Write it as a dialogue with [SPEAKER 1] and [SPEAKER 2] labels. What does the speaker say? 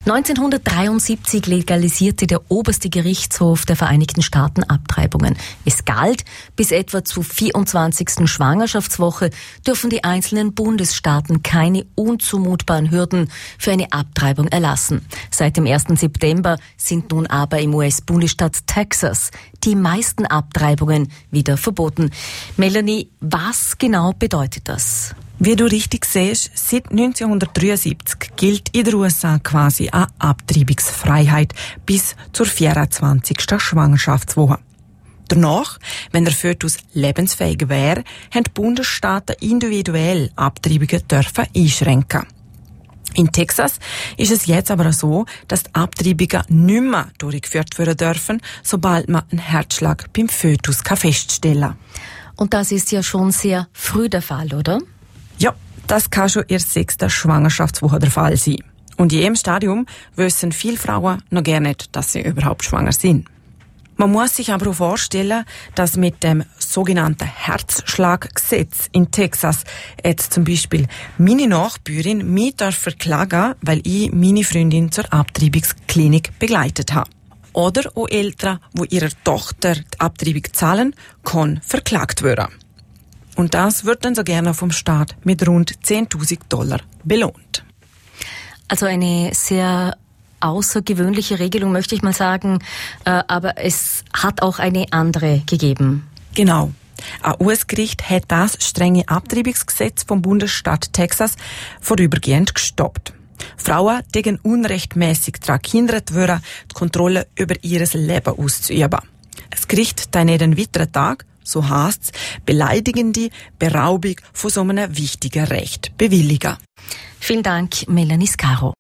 [SPEAKER 1] 1973 legalisierte der oberste Gerichtshof der Vereinigten Staaten Abtreibungen. Es galt, bis etwa zur 24. Schwangerschaftswoche dürfen die einzelnen Bundesstaaten keine unzumutbaren Hürden für eine Abtreibung erlassen. Seit dem 1. September sind nun aber im US-Bundesstaat Texas die meisten Abtreibungen wieder verboten. Melanie, was genau bedeutet das?
[SPEAKER 2] Wie du richtig siehst, seit 1973 gilt in den USA quasi eine Abtreibungsfreiheit bis zur 24. Schwangerschaftswoche. Danach, wenn der Fötus lebensfähig wäre, haben die Bundesstaaten individuell Abtreibungen dürfen einschränken. In Texas ist es jetzt aber so, dass die Abtreibungen nicht mehr durchgeführt werden dürfen, sobald man einen Herzschlag beim Fötus feststellen kann.
[SPEAKER 1] Und das ist ja schon sehr früh der Fall, oder?
[SPEAKER 2] Ja, das kann schon in der 6. Schwangerschaftswoche der Fall sein. Und in jedem Stadium wissen viele Frauen noch gar nicht, dass sie überhaupt schwanger sind. Man muss sich aber auch vorstellen, dass mit dem sogenannten Herzschlaggesetz in Texas jetzt zum Beispiel meine Nachbarin mich verklagen, weil ich meine Freundin zur Abtreibungsklinik begleitet habe. Oder auch Eltern, die ihrer Tochter die Abtreibung zahlen, können verklagt werden. Und das wird dann so gerne vom Staat mit rund $10.000 belohnt.
[SPEAKER 1] Also eine sehr außergewöhnliche Regelung, möchte ich mal sagen, aber es hat auch eine andere gegeben.
[SPEAKER 2] Genau. Ein US-Gericht hat das strenge Abtreibungsgesetz vom Bundesstaat Texas vorübergehend gestoppt. Frauen, die unrechtmäßig daran gehindert würden, die Kontrolle über ihr Leben auszuüben. Das Gericht dann jeden weiteren Tag, so heisst's, beleidigende Beraubung von so einem wichtigen Recht bewilligen.
[SPEAKER 1] Vielen Dank, Melanie Scaro.